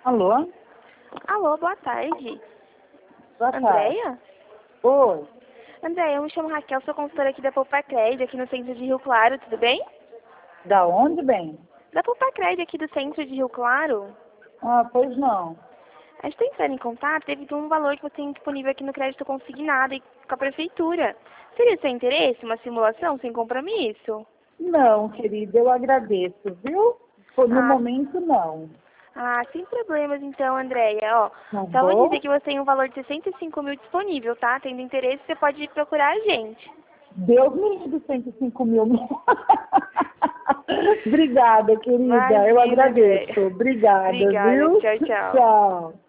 Alô? Alô, boa tarde. Boa tarde. Andréia? Oi. Andréia, eu me chamo Raquel, sou consultora aqui da Poupacred, aqui no centro de Rio Claro, tudo bem? Da onde, bem? Da Poupacred, aqui do centro de Rio Claro. Ah, pois não. A gente está entrando em contato devido a um valor que você tem disponível aqui no crédito consignado e com a prefeitura. Seria do seu interesse uma simulação sem compromisso? Não, querida, eu agradeço, viu? No Ah, momento, não. sem problemas então, Andréia. Ó, Tá só vou dizer bom? que você tem um valor de 65 mil disponível, tá? Tendo interesse, você pode procurar a gente. Deus me livre 105 mil. Obrigada, querida. Eu Imagina, Andréia. agradeço. Obrigada, Obrigada, viu? tchau, tchau. Tchau.